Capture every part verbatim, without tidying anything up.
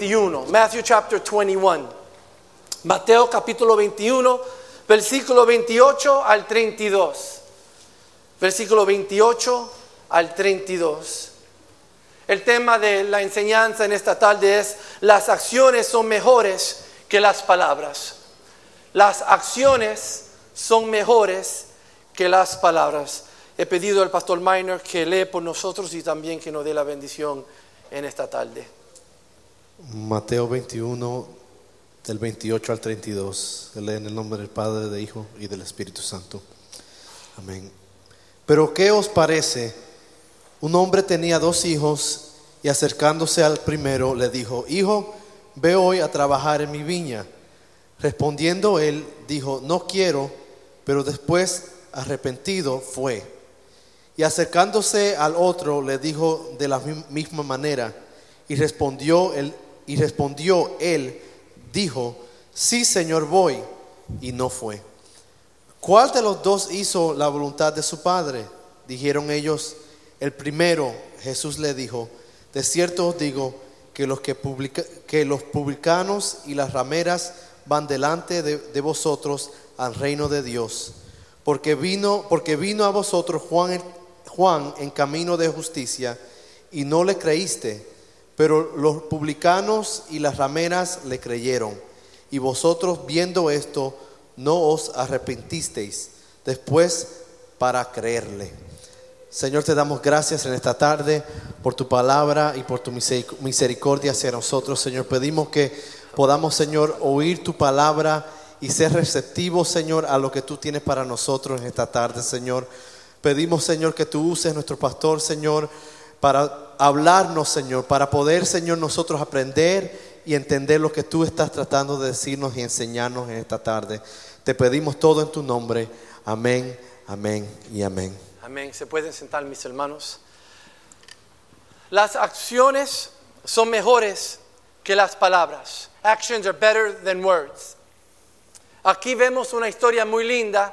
veintiuno. Matthew chapter twenty-one. Mateo capítulo veintiuno, versículo veintiocho al treinta y dos. Versículo veintiocho al treinta y dos. El tema de la enseñanza en esta tarde es: las acciones son mejores que las palabras. Las acciones son mejores que las palabras. He pedido al pastor Minor que lee por nosotros y también que nos dé la bendición en esta tarde. Mateo veintiuno, del veintiocho al treinta y dos. Se lee en el nombre del Padre, del Hijo y del Espíritu Santo. Amén. Pero ¿qué os parece? Un hombre tenía dos hijos y acercándose al primero le dijo: Hijo, ve hoy a trabajar en mi viña. Respondiendo él, dijo: No quiero. Pero después, arrepentido, fue. Y acercándose al otro le dijo de la misma manera. Y respondió él, y respondió él, dijo: Sí, Señor, voy. Y no fue. ¿Cuál de los dos hizo la voluntad de su padre? Dijeron ellos: el primero. Jesús le dijo: de cierto os digo que los, que, publica, que los publicanos y las rameras van delante de, de vosotros al reino de Dios. Porque vino, porque vino a vosotros Juan, Juan en camino de justicia y no le creíste, pero los publicanos y las rameras le creyeron. Y vosotros, viendo esto, no os arrepentisteis después para creerle. Señor, te damos gracias en esta tarde por tu palabra y por tu misericordia hacia nosotros. Señor, pedimos que podamos, Señor, oír tu palabra y ser receptivos, Señor, a lo que tú tienes para nosotros en esta tarde, Señor. Pedimos, Señor, que tú uses nuestro pastor, Señor, para hablarnos, Señor, para poder, Señor, nosotros aprender y entender lo que tú estás tratando de decirnos y enseñarnos en esta tarde. Te pedimos todo en tu nombre. Amén, amén y amén. Amén. Se pueden sentar, mis hermanos. Las acciones son mejores que las palabras. Actions are better than words. Aquí vemos una historia muy linda,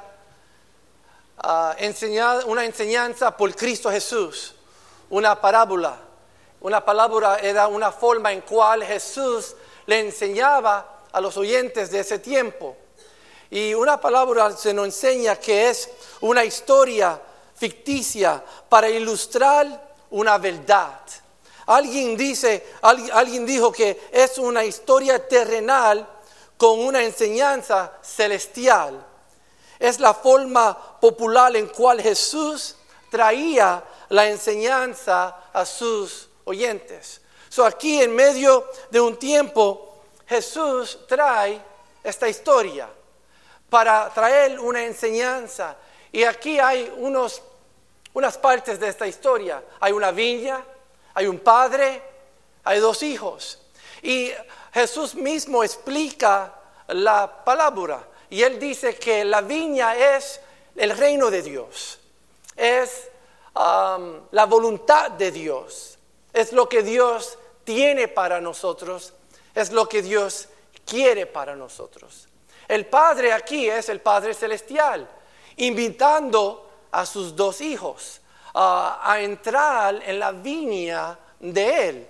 uh, enseñada, una enseñanza por Cristo Jesús, una parábola. Una parábola era una forma en cual Jesús le enseñaba a los oyentes de ese tiempo. Y una parábola se nos enseña que es una historia ficticia para ilustrar una verdad. Alguien dice, alguien dijo que es una historia terrenal con una enseñanza celestial. Es la forma popular en cual Jesús traía la enseñanza a sus oyentes. So aquí en medio de un tiempo, Jesús trae esta historia para traer una enseñanza. Y aquí hay unos, unas partes de esta historia. Hay una viña, hay un padre, hay dos hijos. Y Jesús mismo explica la parábola. Y él dice que la viña es el reino de Dios. Es um, la voluntad de Dios. Es lo que Dios tiene para nosotros. Es lo que Dios quiere para nosotros. El Padre aquí es el Padre Celestial, invitando a sus dos hijos uh, a entrar en la viña de Él.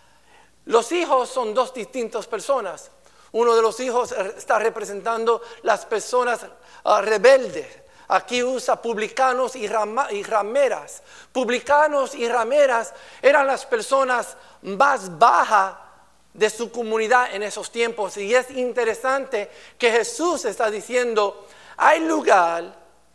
Los hijos son dos distintas personas. Uno de los hijos está representando las personas uh, rebeldes. Aquí usa publicanos y, rama, y rameras. Publicanos y rameras eran las personas más bajas de su comunidad en esos tiempos. Y es interesante que Jesús está diciendo: hay lugar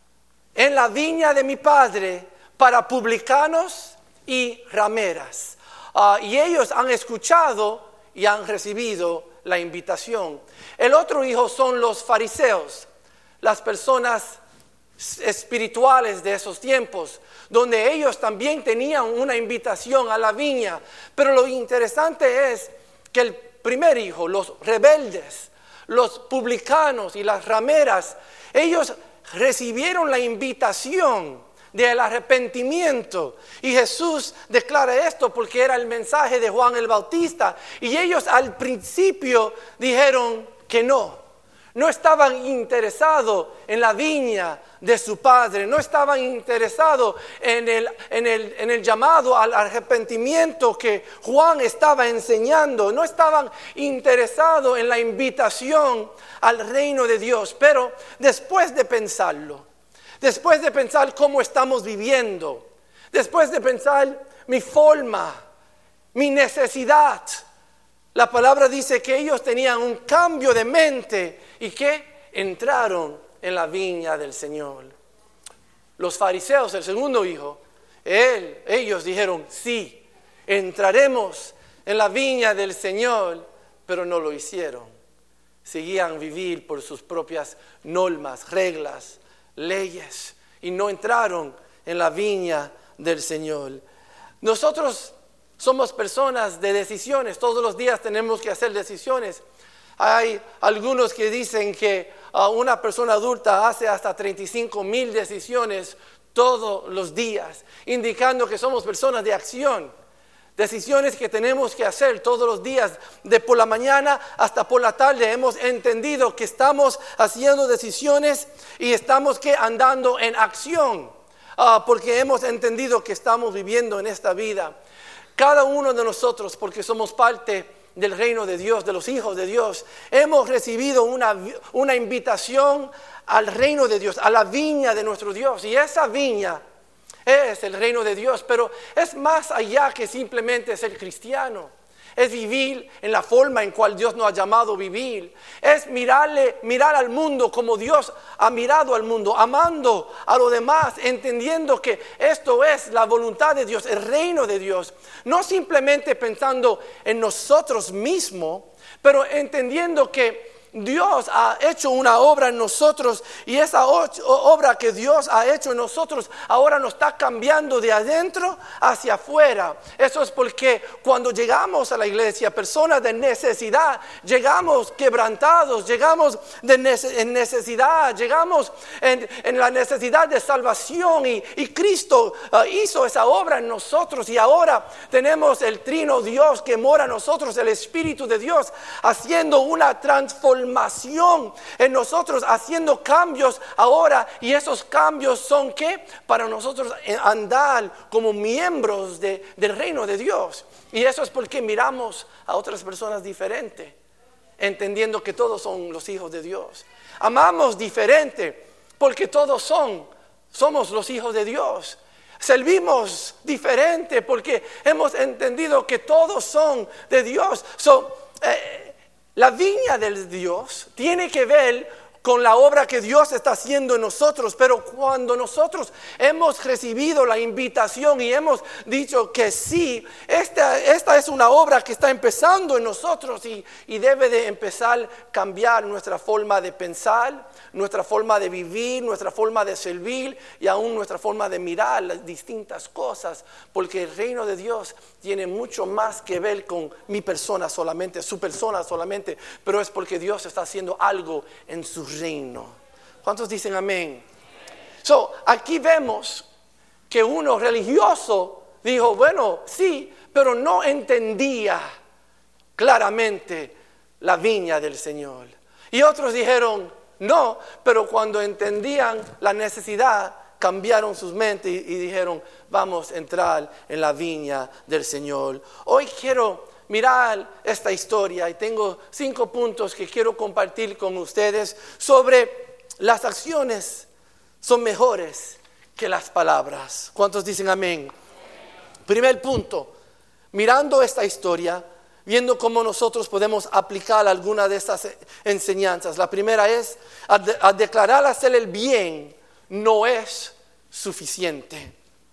en la viña de mi Padre para publicanos y rameras. Uh, y ellos han escuchado y han recibido la invitación. El otro hijo son los fariseos, las personas espirituales de esos tiempos, donde ellos también tenían una invitación a la viña. Pero lo interesante es que el primer hijo, los rebeldes, los publicanos y las rameras, ellos recibieron la invitación del arrepentimiento. Y Jesús declara esto porque era el mensaje de Juan el Bautista. Y ellos al principio dijeron que no. No estaban interesados en la viña de su padre, no estaban interesados en el, en, el, en el llamado al arrepentimiento que Juan estaba enseñando, no estaban interesados en la invitación al reino de Dios. Pero después de pensarlo, después de pensar cómo estamos viviendo, después de pensar mi forma, mi necesidad, la palabra dice que ellos tenían un cambio de mente y que entraron en la viña del Señor. Los fariseos, el segundo hijo, él, ellos dijeron, sí, entraremos en la viña del Señor, pero no lo hicieron. Seguían vivir por sus propias normas, reglas, leyes, y no entraron en la viña del Señor. Nosotros somos personas de decisiones, todos los días tenemos que hacer decisiones. Hay algunos que dicen que uh, una persona adulta hace hasta treinta y cinco mil decisiones todos los días, indicando que somos personas de acción. Decisiones que tenemos que hacer todos los días, de por la mañana hasta por la tarde. Hemos entendido que estamos haciendo decisiones y estamos que andando en acción, uh, porque hemos entendido que estamos viviendo en esta vida. Cada uno de nosotros, porque somos parte del reino de Dios, de los hijos de Dios, hemos recibido una, una invitación al reino de Dios, a la viña de nuestro Dios. Y esa viña es el reino de Dios, pero es más allá que simplemente ser cristiano. Es vivir en la forma en cual Dios nos ha llamado a vivir. Es mirarle, mirar al mundo como Dios ha mirado al mundo, amando a los demás, entendiendo que esto es la voluntad de Dios, el reino de Dios. No simplemente pensando en nosotros mismos, pero entendiendo que Dios ha hecho una obra en nosotros y esa obra que Dios ha hecho en nosotros ahora nos está cambiando de adentro hacia afuera. Eso es porque cuando llegamos a la iglesia, personas de necesidad, llegamos quebrantados, llegamos de nece- en necesidad, llegamos en, en la necesidad de salvación y, y Cristo uh, hizo esa obra en nosotros y ahora tenemos el trino Dios que mora en nosotros, el Espíritu de Dios, haciendo una transformación en nosotros, haciendo cambios ahora, y esos cambios son ¿qué? Para nosotros andar como miembros de, del reino de Dios. Y eso es porque miramos a otras personas diferentes, entendiendo que todos son los hijos de Dios. Amamos diferente porque todos son, somos los hijos de Dios. Servimos diferente porque hemos entendido que todos son de Dios. So, eh, La viña de Dios tiene que ver con la obra que Dios está haciendo en nosotros, pero cuando nosotros hemos recibido la invitación y hemos dicho que sí, esta, esta es una obra que está empezando en nosotros y, y debe de empezar a cambiar nuestra forma de pensar, nuestra forma de vivir, nuestra forma de servir y aún nuestra forma de mirar las distintas cosas, porque el reino de Dios tiene mucho más que ver con mi persona solamente, su persona solamente, pero es porque Dios está haciendo algo en su reino. ¿Cuántos dicen amén? So, aquí vemos que uno religioso dijo, bueno, sí, pero no entendía claramente la viña del Señor. Y otros dijeron, no, pero cuando entendían la necesidad, cambiaron sus mentes y, y dijeron, vamos a entrar en la viña del Señor. Hoy quiero mirar esta historia y tengo cinco puntos que quiero compartir con ustedes sobre las acciones son mejores que las palabras. ¿Cuántos dicen amén? Primer punto, mirando esta historia, viendo cómo nosotros podemos aplicar alguna de estas enseñanzas. La primera es, a, de, a declarar hacer el bien no es suficiente.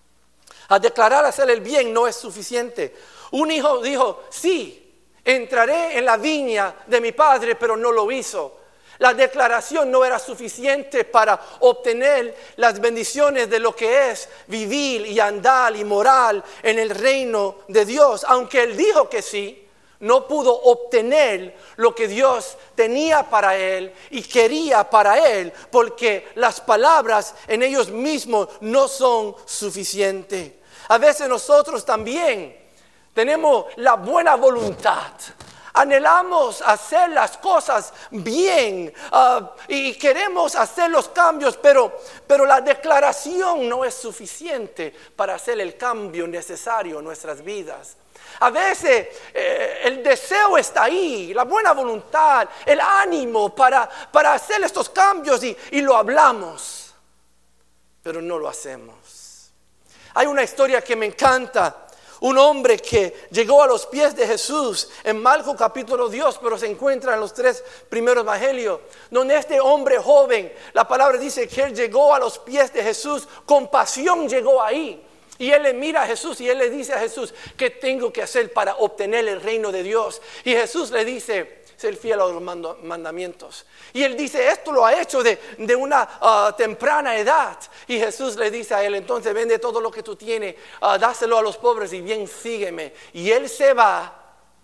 A declarar hacer el bien no es suficiente. Un hijo dijo, sí, entraré en la viña de mi padre, pero no lo hizo. La declaración no era suficiente para obtener las bendiciones de lo que es vivir y andar y morar en el reino de Dios. Aunque él dijo que sí, no pudo obtener lo que Dios tenía para él y quería para él, porque las palabras en ellos mismos no son suficientes. A veces nosotros también tenemos la buena voluntad, Anhelamos hacer las cosas bien uh, y queremos hacer los cambios, pero, pero la declaración no es suficiente para hacer el cambio necesario en nuestras vidas. A veces eh, el deseo está ahí, la buena voluntad, el ánimo para, para hacer estos cambios y, y lo hablamos, pero no lo hacemos. Hay una historia que me encanta. Un hombre que llegó a los pies de Jesús en Marcos capítulo dos, pero se encuentra en los tres primeros evangelios, donde este hombre joven, la palabra dice que él llegó a los pies de Jesús, con pasión llegó ahí. Y él le mira a Jesús y él le dice a Jesús, ¿qué tengo que hacer para obtener el reino de Dios? Y Jesús le dice, ser fiel a los mandamientos. Y él dice, esto lo ha hecho de, de una uh, temprana edad. Y Jesús le dice a él, entonces vende todo lo que tú tienes, uh, dáselo a los pobres y bien sígueme. Y él se va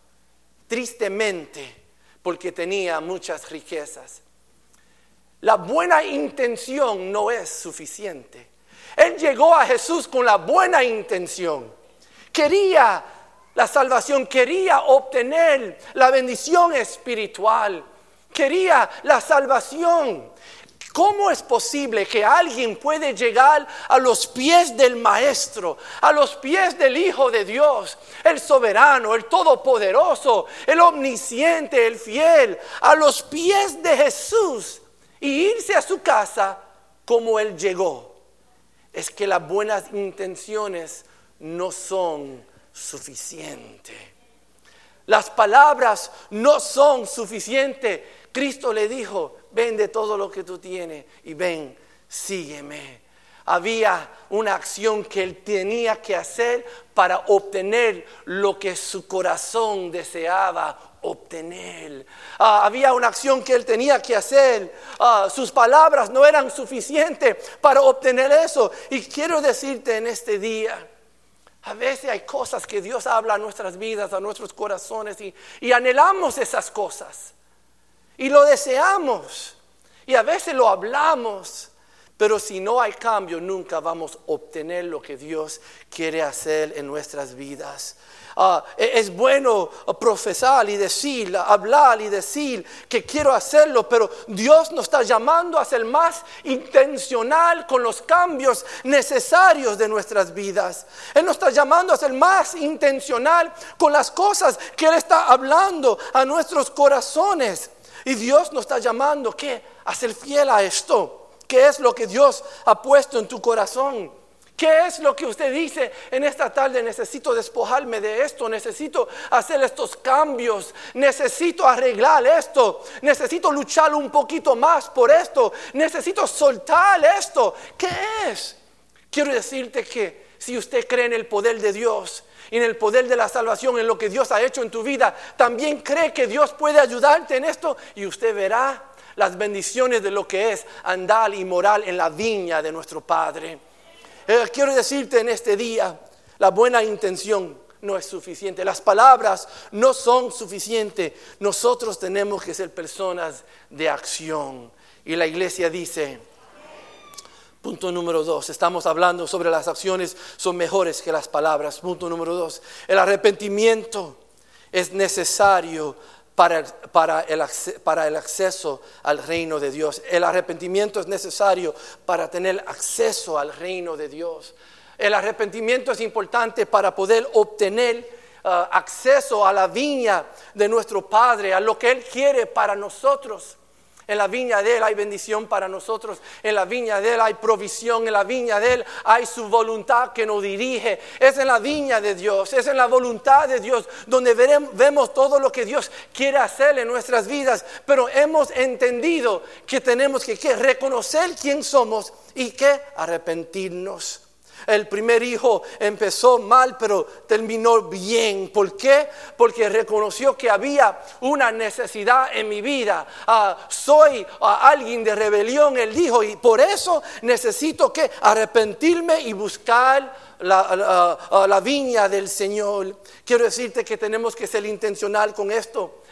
tristemente porque tenía muchas riquezas. La buena intención no es suficiente. Él llegó a Jesús con la buena intención. Quería la salvación, quería obtener la bendición espiritual, quería la salvación. ¿Cómo es posible que alguien puede llegar a los pies del Maestro, a los pies del Hijo de Dios, el soberano, el todopoderoso, el omnisciente, el fiel, a los pies de Jesús y irse a su casa como Él llegó? Es que las buenas intenciones no son suficientes. Las palabras no son suficientes. Cristo le dijo, vende todo lo que tú tienes y ven, sígueme. Había una acción que él tenía que hacer para obtener lo que su corazón deseaba obtener. Uh, había una acción que él tenía que hacer. Uh, sus palabras no eran suficientes para obtener eso. Y quiero decirte en este día, a veces hay cosas que Dios habla a nuestras vidas, a nuestros corazones y, y anhelamos esas cosas. Y lo deseamos. Y a veces lo hablamos. Pero si no hay cambio, nunca vamos a obtener lo que Dios quiere hacer en nuestras vidas. Uh, es bueno profesar y decir, hablar y decir que quiero hacerlo, pero Dios nos está llamando a ser más intencional con los cambios necesarios de nuestras vidas. Él nos está llamando a ser más intencional con las cosas que Él está hablando a nuestros corazones. Y Dios nos está llamando ¿qué? A ser fiel a esto. ¿Qué es lo que Dios ha puesto en tu corazón? ¿Qué es lo que usted dice en esta tarde? Necesito despojarme de esto, necesito hacer estos cambios, necesito arreglar esto, necesito luchar un poquito más por esto, necesito soltar esto. ¿Qué es? Quiero decirte que si usted cree en el poder de Dios y en el poder de la salvación, en lo que Dios ha hecho en tu vida, también cree que Dios puede ayudarte en esto y usted verá las bendiciones de lo que es andar y morar en la viña de nuestro Padre. Eh, quiero decirte en este día, la buena intención no es suficiente. Las palabras no son suficientes. Nosotros tenemos que ser personas de acción. Y la iglesia dice, punto número dos, estamos hablando sobre las acciones son mejores que las palabras. Punto número dos, el arrepentimiento es necesario Para, para, el, para el acceso al reino de Dios. El arrepentimiento es necesario para tener acceso al reino de Dios. El arrepentimiento es importante para poder obtener uh, acceso a la viña de nuestro Padre, a lo que Él quiere para nosotros. En la viña de Él hay bendición para nosotros. En la viña de Él hay provisión. En la viña de Él hay su voluntad que nos dirige. Es en la viña de Dios, es en la voluntad de Dios donde veremos, vemos todo lo que Dios quiere hacer en nuestras vidas. Pero hemos entendido que tenemos que, que reconocer quién somos y que arrepentirnos. El primer hijo empezó mal, pero terminó bien. ¿Por qué? Porque reconoció que había una necesidad en mi vida. Uh, soy uh, alguien de rebelión, él dijo, y por eso necesito que arrepentirme y buscar la, la, uh, la viña del Señor. Quiero decirte que tenemos que ser intencional con esto.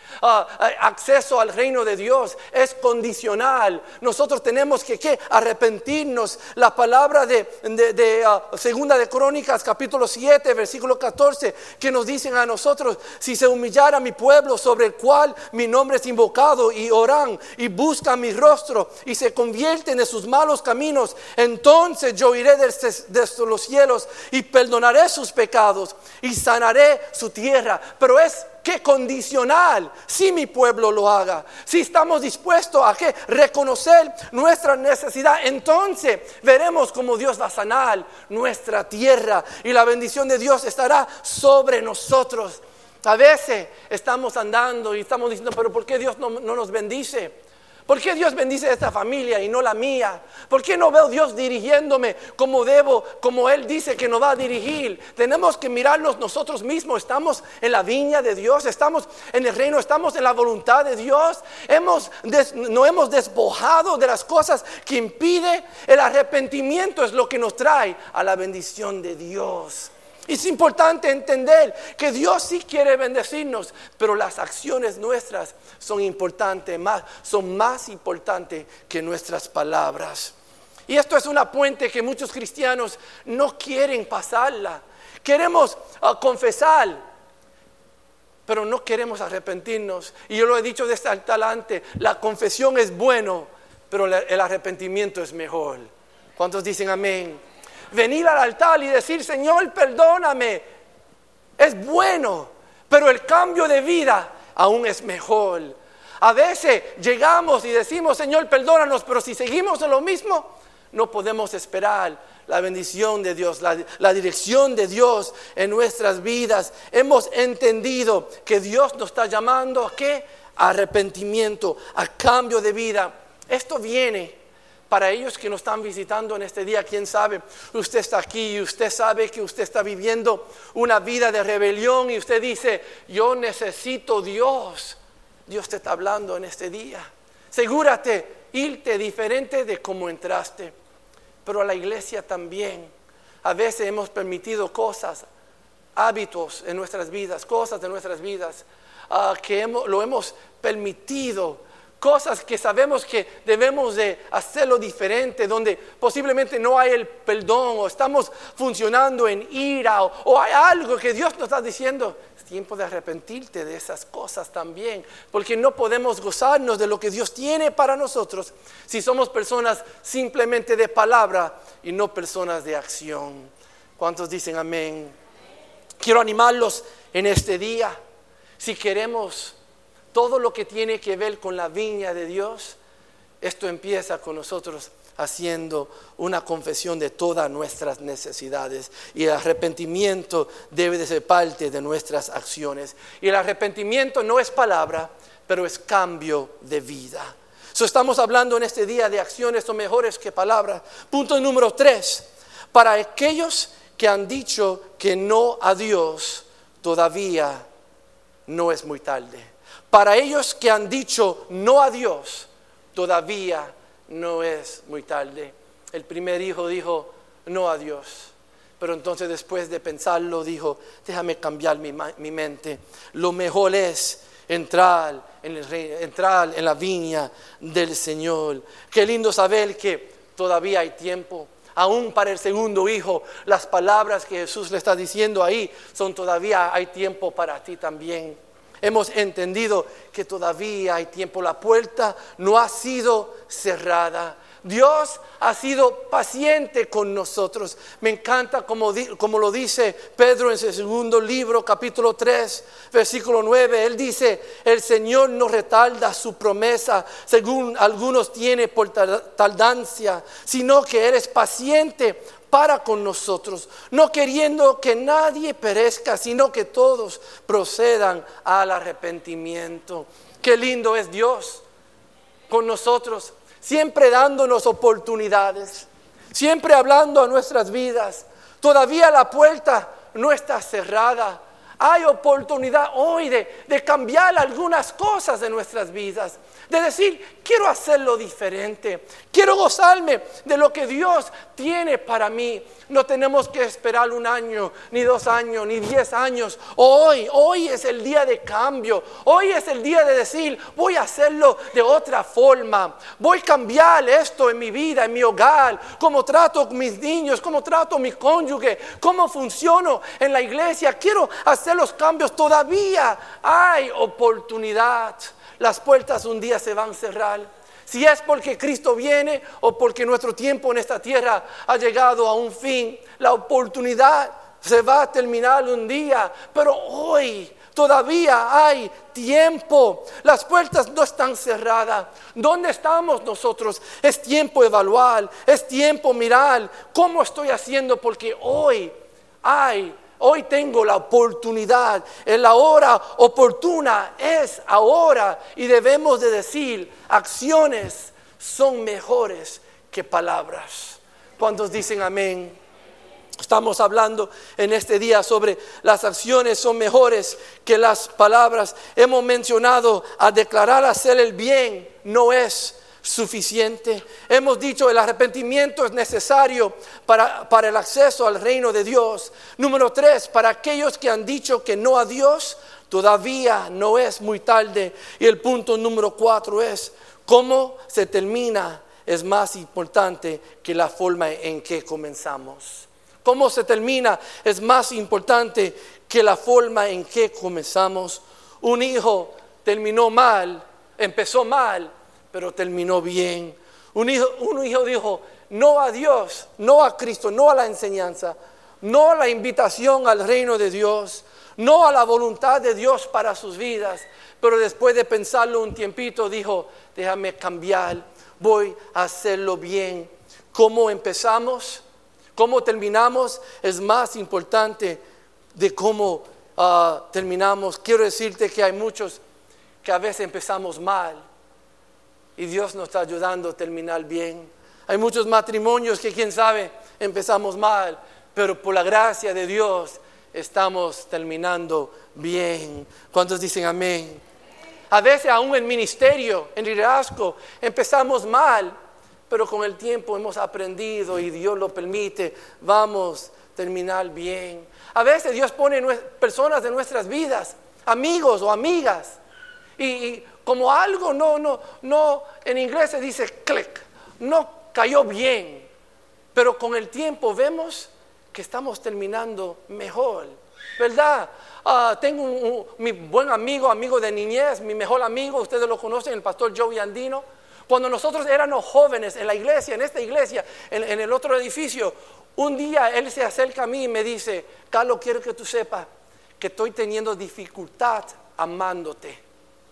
uh, acceso al reino de Dios es condicional. Nosotros tenemos que, que arrepentirnos. La palabra de, de, de uh, Segunda de Crónicas capítulo siete versículo catorce, que nos dicen a nosotros: si se humillara mi pueblo sobre el cual mi nombre es invocado, y oran y buscan mi rostro y se convierten de sus malos caminos, entonces yo iré desde, desde los cielos y perdonaré sus pecados y sanaré su tierra. Pero es que condicional, si mi pueblo lo haga, si estamos dispuestos a que reconocer nuestra necesidad, entonces veremos cómo Dios va a sanar nuestra tierra y la bendición de Dios estará sobre nosotros. A veces estamos andando y estamos diciendo: pero ¿por qué Dios no, no nos bendice? ¿Por qué Dios bendice a esta familia y no la mía? ¿Por qué no veo a Dios dirigiéndome como debo, como Él dice que nos va a dirigir? Tenemos que mirarnos nosotros mismos. ¿Estamos en la viña de Dios? ¿Estamos en el reino? ¿Estamos en la voluntad de Dios? ¿Hemos des, ¿No hemos despojado de las cosas que impide? El arrepentimiento es lo que nos trae a la bendición de Dios. Es importante entender que Dios sí quiere bendecirnos, pero las acciones nuestras son importantes, más, son más importantes que nuestras palabras. Y esto es una puente que muchos cristianos no quieren pasarla. Queremos uh, confesar, pero no queremos arrepentirnos. Y yo lo he dicho desde el talante: la confesión es bueno, pero el arrepentimiento es mejor. ¿Cuántos dicen amén? Venir al altar y decir: Señor, perdóname, es bueno, pero el cambio de vida aún es mejor. A veces llegamos y decimos: Señor, perdónanos, pero si seguimos en lo mismo, no podemos esperar la bendición de Dios, la, la dirección de Dios en nuestras vidas. Hemos entendido que Dios nos está llamando a ¿qué? Arrepentimiento, a cambio de vida. Esto viene para ellos que nos están visitando en este día. Quién sabe, usted está aquí y usted sabe que usted está viviendo una vida de rebelión y usted dice: yo necesito Dios. Dios te está hablando en este día. Asegúrate, irte diferente de como entraste. Pero a la iglesia también. A veces hemos permitido cosas, hábitos en nuestras vidas, cosas de nuestras vidas, uh, que hemos, lo hemos permitido. Cosas que sabemos que debemos de hacerlo diferente, donde posiblemente no hay el perdón, o estamos funcionando en ira, o, o hay algo que Dios nos está diciendo: es tiempo de arrepentirte de esas cosas también, porque no podemos gozarnos de lo que Dios tiene para nosotros si somos personas simplemente de palabra y no personas de acción. ¿Cuántos dicen amén? Quiero animarlos en este día. Si queremos todo lo que tiene que ver con la viña de Dios, esto empieza con nosotros haciendo una confesión de todas nuestras necesidades, y el arrepentimiento debe de ser parte de nuestras acciones. Y el arrepentimiento no es palabra, pero es cambio de vida. So, estamos hablando en este día de acciones son mejores que palabras. Punto número tres: para aquellos que han dicho que no a Dios, todavía no es muy tarde. Para ellos que han dicho no a Dios, todavía no es muy tarde. El primer hijo dijo no a Dios, pero entonces después de pensarlo dijo: déjame cambiar mi, mi mente. Lo mejor es entrar en, el, entrar en la viña del Señor. Qué lindo saber que todavía hay tiempo. Aún para el segundo hijo, las palabras que Jesús le está diciendo ahí son: todavía hay tiempo para ti también. Hemos entendido que todavía hay tiempo. La puerta no ha sido cerrada. Dios ha sido paciente con nosotros. Me encanta como, como lo dice Pedro en su segundo libro, capítulo tres, versículo nueve. Él dice: el Señor no retarda su promesa, según algunos tienen por tardancia, sino que Él es paciente para con nosotros, no queriendo que nadie perezca, sino que todos procedan al arrepentimiento. Qué lindo es Dios con nosotros, siempre dándonos oportunidades, siempre hablando a nuestras vidas. Todavía la puerta no está cerrada. Hay oportunidad hoy de, de cambiar algunas cosas de nuestras vidas. De decir, quiero hacerlo diferente. Quiero gozarme de lo que Dios tiene para mí. No tenemos que esperar un año, ni dos años, ni diez años. Hoy, hoy es el día de cambio. Hoy es el día de decir, voy a hacerlo de otra forma. Voy a cambiar esto en mi vida, en mi hogar. Cómo trato con mis niños, cómo trato a mi cónyuge, cómo funciono en la iglesia. Quiero hacer los cambios. Todavía hay oportunidad. Las puertas un día se van a cerrar. Si es porque Cristo viene o porque nuestro tiempo en esta tierra ha llegado a un fin, la oportunidad se va a terminar un día. Pero hoy todavía hay tiempo. Las puertas no están cerradas. ¿Dónde estamos nosotros? Es tiempo de evaluar. Es tiempo de mirar cómo estoy haciendo, porque hoy hay Hoy tengo la oportunidad, la hora oportuna es ahora, y debemos de decir, acciones son mejores que palabras. ¿Cuántos dicen amén? Estamos hablando en este día sobre las acciones son mejores que las palabras. Hemos mencionado a declarar hacer el bien no es suficiente. Hemos dicho el arrepentimiento es necesario para, para el acceso al reino de Dios. Número tres, para aquellos que han dicho que no a Dios, todavía no es muy tarde. Y el punto número cuatro es, cómo se termina es más importante que la forma en que comenzamos. Cómo se termina es más importante que la forma en que comenzamos. Un hijo terminó mal, empezó mal, pero terminó bien. Un hijo, un hijo dijo, no a Dios, no a Cristo, no a la enseñanza, no a la invitación al reino de Dios, no a la voluntad de Dios para sus vidas. Pero después de pensarlo un tiempito, dijo, déjame cambiar, voy a hacerlo bien. ¿Cómo empezamos? ¿Cómo terminamos? Es más importante de cómo uh, terminamos. Quiero decirte que hay muchos que a veces empezamos mal, y Dios nos está ayudando a terminar bien. Hay muchos matrimonios que quién sabe empezamos mal, pero por la gracia de Dios estamos terminando bien. ¿Cuántos dicen amén? A veces aún en ministerio, en liderazgo, empezamos mal, pero con el tiempo hemos aprendido y Dios lo permite, vamos a terminar bien. A veces Dios pone personas de nuestras vidas, amigos o amigas, y, y como algo no, no, no, en inglés se dice click, no cayó bien, pero con el tiempo vemos que estamos terminando mejor, ¿verdad? Uh, tengo un, un, mi buen amigo, amigo de niñez, mi mejor amigo, ustedes lo conocen, el pastor Joey Andino. Cuando nosotros éramos jóvenes en la iglesia, en esta iglesia, en, en el otro edificio, un día él se acerca a mí y me dice, Carlos, quiero que tú sepas que estoy teniendo dificultad amándote,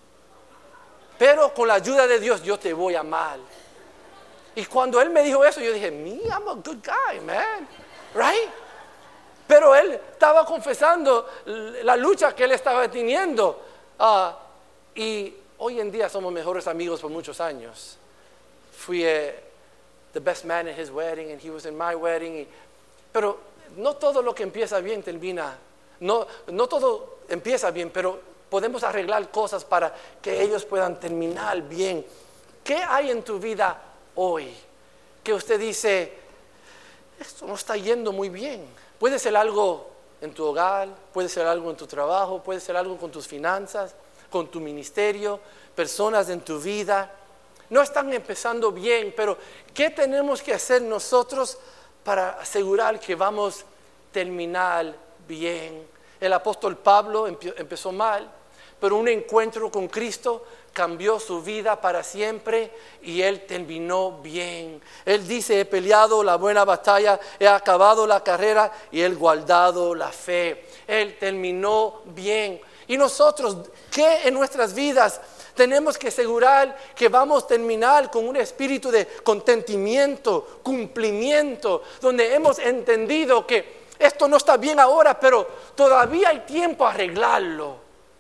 pero con la ayuda de Dios yo te voy a amar. Y cuando él me dijo eso, yo dije, me, I'm a good guy, man, right? Pero él estaba confesando la lucha que él estaba teniendo, uh, y hoy en día somos mejores amigos por muchos años. Fui uh, the best man in his wedding and he was in my wedding. Y, pero no todo lo que empieza bien termina. No, no todo empieza bien, pero podemos arreglar cosas para que ellos puedan terminar bien. ¿Qué hay en tu vida hoy que usted dice, esto no está yendo muy bien? Puede ser algo en tu hogar, puede ser algo en tu trabajo, puede ser algo con tus finanzas, con tu ministerio, personas en tu vida. No están empezando bien, pero ¿qué tenemos que hacer nosotros para asegurar que vamos a terminar bien? El apóstol Pablo empezó mal, pero un encuentro con Cristo cambió su vida para siempre y él terminó bien. Él dice, he peleado la buena batalla, he acabado la carrera y he guardado la fe. Él terminó bien. Y nosotros, ¿qué en nuestras vidas tenemos que asegurar que vamos a terminar con un espíritu de contentimiento, cumplimiento, donde hemos entendido que esto no está bien ahora, pero todavía hay tiempo a arreglarlo?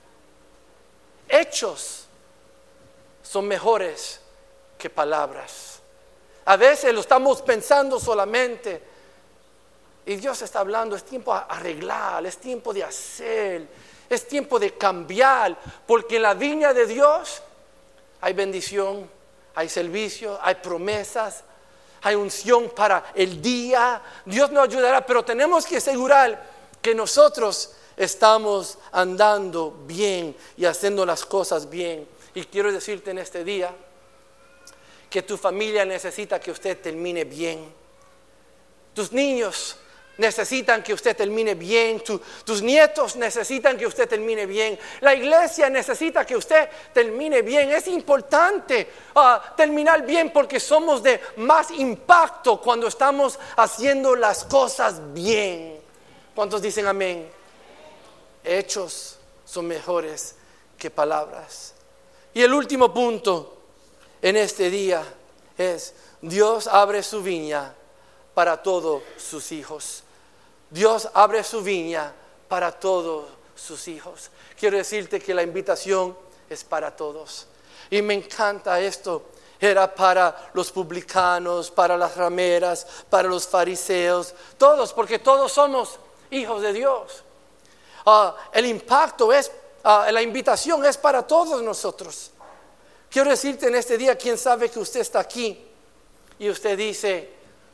Hechos son mejores que palabras. A veces lo estamos pensando solamente, Y Dios está hablando, es tiempo de arreglar, es tiempo de hacer, es tiempo de cambiar, porque en la viña de Dios hay bendición, hay servicio, hay promesas, hay unción para el día. Dios nos ayudará, pero tenemos que asegurar que nosotros estamos andando bien y haciendo las cosas bien. Y quiero decirte en este día que tu familia necesita que usted termine bien. Tus niños necesitan que usted termine bien. Tu, tus nietos necesitan que usted termine bien. La iglesia necesita que usted termine bien. Es importante uh, terminar bien porque somos de más impacto cuando estamos haciendo las cosas bien. ¿Cuántos dicen amén? Hechos son mejores que palabras. Y el último punto en este día es: Dios abre su viña para todos sus hijos. Dios abre su viña para todos sus hijos. Quiero decirte que la invitación es para todos. Y me encanta esto. Era para los publicanos, para las rameras, para los fariseos, todos, porque todos somos hijos de Dios. Uh, el impacto es, uh, la invitación es para todos nosotros. Quiero decirte en este día, quién sabe que usted está aquí y usted dice: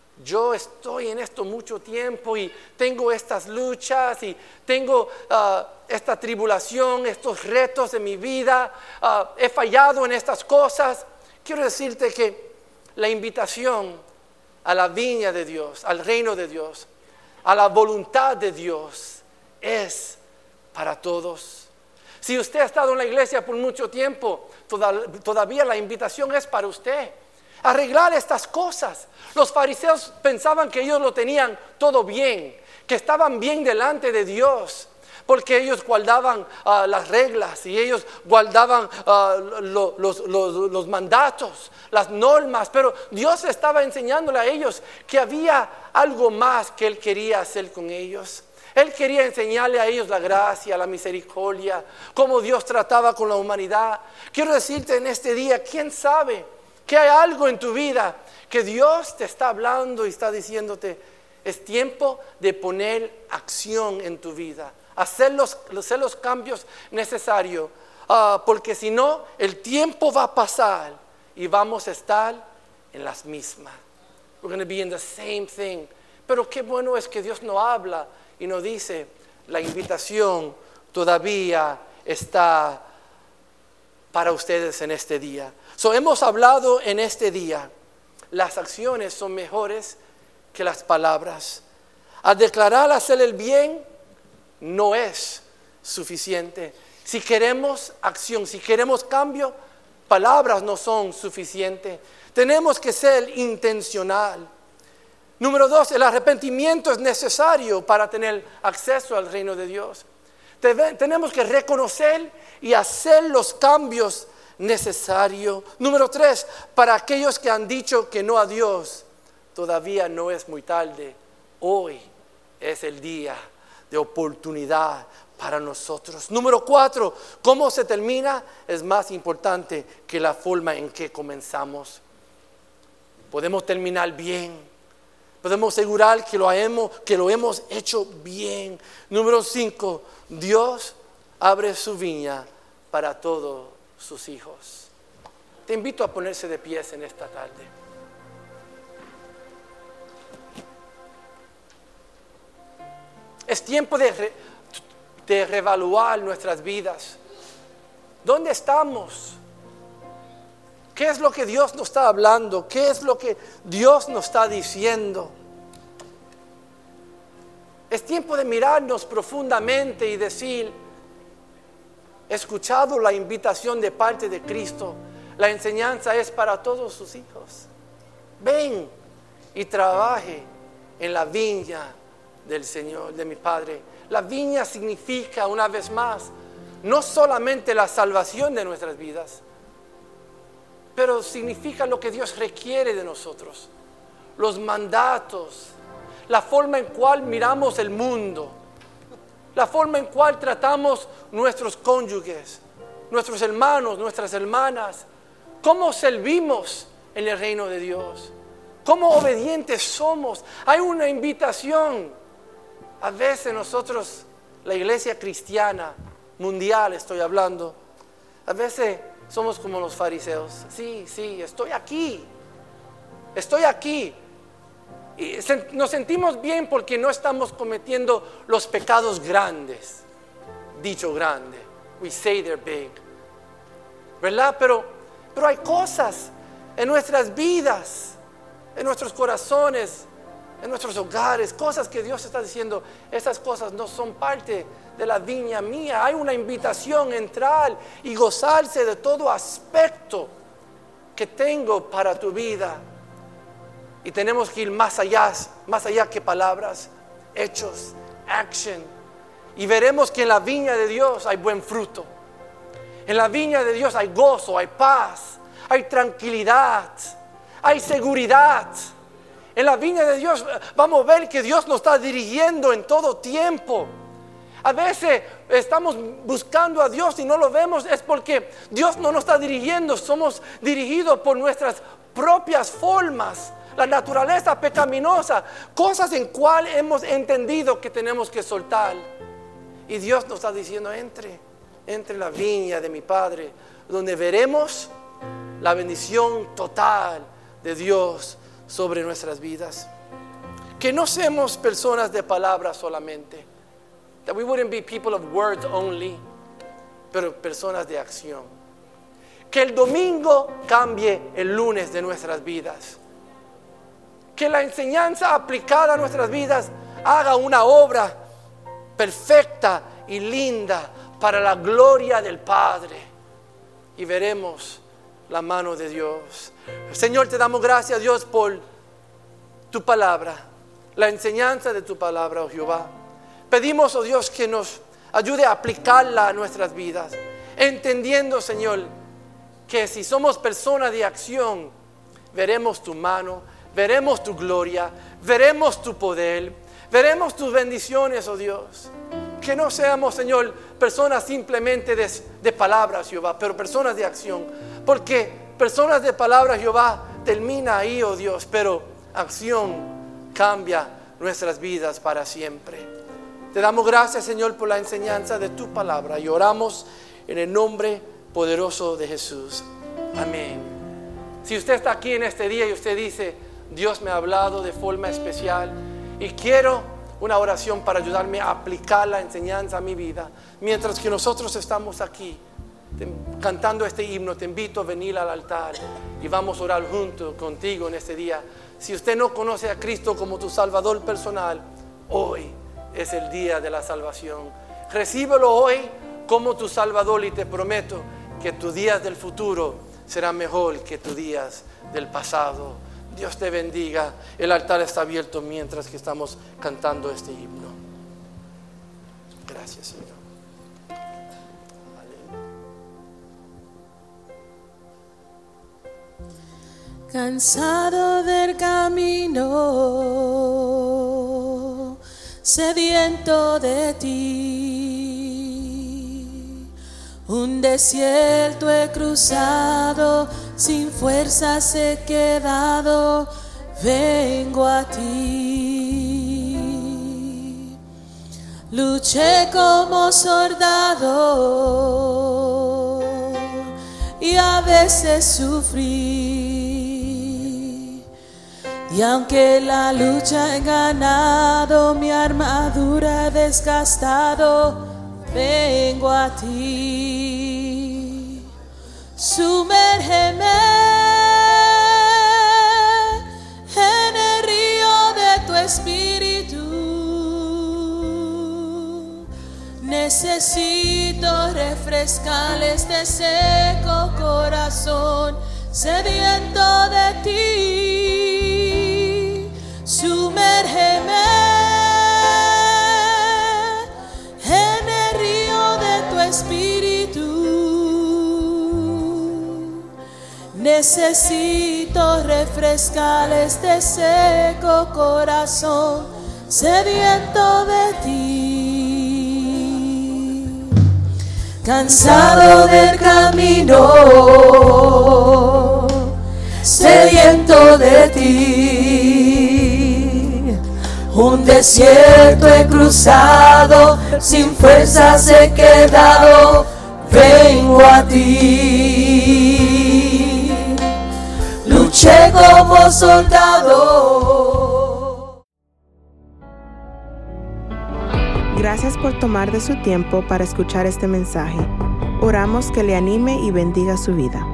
yo estoy en esto mucho tiempo y tengo estas luchas y tengo uh, esta tribulación, estos retos de mi vida, uh, he fallado en estas cosas. Quiero decirte que la invitación a la viña de Dios, al reino de Dios, a la voluntad de Dios es para todos. Si usted ha estado en la iglesia por mucho tiempo, todavía la invitación es para usted. Arreglar estas cosas. Los fariseos pensaban que ellos lo tenían todo bien, que estaban bien delante de Dios, porque ellos guardaban uh, las reglas y ellos guardaban uh, lo, los, los, los mandatos, las normas, pero Dios estaba enseñándole a ellos que había algo más que Él quería hacer con ellos. Él quería enseñarle a ellos la gracia, la misericordia, cómo Dios trataba con la humanidad. Quiero decirte en este día, ¿quién sabe que hay algo en tu vida que Dios te está hablando y está diciéndote: es tiempo de poner acción en tu vida, hacer los, hacer los cambios necesarios, uh, porque si no, el tiempo va a pasar y vamos a estar en las mismas. We're going to be in the same thing. Pero qué bueno es que Dios no habla y nos dice: la invitación todavía está para ustedes en este día. So, hemos hablado en este día, las acciones son mejores que las palabras. Al declarar hacer el bien no es suficiente. Si queremos acción, si queremos cambio, palabras no son suficientes. Tenemos que ser intencional. Número dos, el arrepentimiento es necesario para tener acceso al reino de Dios. Tenemos que reconocer y hacer los cambios necesarios. Número tres, para aquellos que han dicho que no a Dios, todavía no es muy tarde. Hoy es el día de oportunidad para nosotros. Número cuatro, cómo se termina es más importante que la forma en que comenzamos. Podemos terminar bien. Podemos asegurar que lo hemos, que lo hemos hecho bien. Número cinco, Dios abre su viña para todos sus hijos. Te invito a ponerse de pies en esta tarde. Es tiempo de, re, de reevaluar nuestras vidas. ¿Dónde estamos? ¿Qué es lo que Dios nos está hablando? ¿Qué es lo que Dios nos está diciendo? Es tiempo de mirarnos profundamente y decir: he escuchado la invitación de parte de Cristo. La enseñanza es para todos sus hijos. Ven y trabaje en la viña del Señor, de mi Padre. La viña significa, una vez más, no solamente la salvación de nuestras vidas, pero significa lo que Dios requiere de nosotros, los mandatos, la forma en cual miramos el mundo, la forma en cual tratamos nuestros cónyuges, nuestros hermanos, nuestras hermanas, cómo servimos en el reino de Dios, cómo obedientes somos. Hay una invitación A veces nosotros, la iglesia cristiana mundial estoy hablando, a veces somos como los fariseos. Sí, sí, estoy aquí, estoy aquí. Y nos sentimos bien porque no estamos cometiendo los pecados grandes. Dicho grande, we say they're big, ¿verdad? Pero, pero hay cosas en nuestras vidas, en nuestros corazones, en nuestros hogares, cosas que Dios está diciendo, esas cosas no son parte de la viña mía. Hay una invitación a entrar y gozarse de todo aspecto que tengo para tu vida. Y tenemos que ir más allá, más allá que palabras, hechos, action. Y veremos que en la viña de Dios hay buen fruto. En la viña de Dios hay gozo, hay paz, hay tranquilidad, hay seguridad. En la viña de Dios vamos a ver que Dios nos está dirigiendo en todo tiempo. A veces estamos buscando a Dios y no lo vemos, es porque Dios no nos está dirigiendo, somos dirigidos por nuestras propias formas. La naturaleza pecaminosa, cosas en cual hemos entendido que tenemos que soltar. Y Dios nos está diciendo, entre, entre la viña de mi Padre, donde veremos la bendición total de Dios sobre nuestras vidas. Que no seamos personas de palabras solamente. That we wouldn't be people of words only, pero personas de acción. Que el domingo cambie el lunes de nuestras vidas. Que la enseñanza aplicada a nuestras vidas haga una obra perfecta y linda para la gloria del Padre. Y veremos la mano de Dios. Señor, te damos gracias, Dios, por tu palabra, la enseñanza de tu palabra, oh Jehová. Pedimos, oh Dios, que nos ayude a aplicarla a nuestras vidas, entendiendo, Señor, que si somos personas de acción, veremos tu mano, veremos tu gloria, veremos tu poder, veremos tus bendiciones, oh Dios. Que no seamos, Señor, personas simplemente de, de palabras, Jehová, pero personas de acción. Porque personas de palabras, Jehová, termina ahí, oh Dios, pero acción cambia nuestras vidas para siempre. Te damos gracias, Señor, por la enseñanza de tu palabra y oramos en el nombre poderoso de Jesús. Amén. Si usted está aquí en este día y usted dice, Dios me ha hablado de forma especial y quiero una oración para ayudarme a aplicar la enseñanza a mi vida, mientras que nosotros estamos aquí te, cantando este himno, te invito a venir al altar y vamos a orar junto contigo en este día. Si usted no conoce a Cristo como tu Salvador personal, hoy es el día de la salvación. Recíbelo hoy como tu Salvador y te prometo que tus días del futuro serán mejor que tus días del pasado. Dios te bendiga. El altar está abierto mientras que estamos cantando este himno. Gracias, Señor. Cansado del camino, sediento de ti, un desierto he cruzado, sin fuerzas he quedado, vengo a ti. Luché como soldado y a veces sufrí. Y aunque la lucha he ganado, mi armadura he desgastado, vengo a ti. Sumérgeme en el río de tu espíritu. Necesito refrescar este seco corazón sediento de ti. Sumérgeme en el río de tu espíritu. Necesito refrescar este seco corazón sediento de ti. Cansado del camino, sediento de ti, Un desierto he cruzado, sin fuerzas he quedado, vengo a ti. Luché como soldado. Gracias por tomar de su tiempo para escuchar este mensaje. Oramos que le anime y bendiga su vida.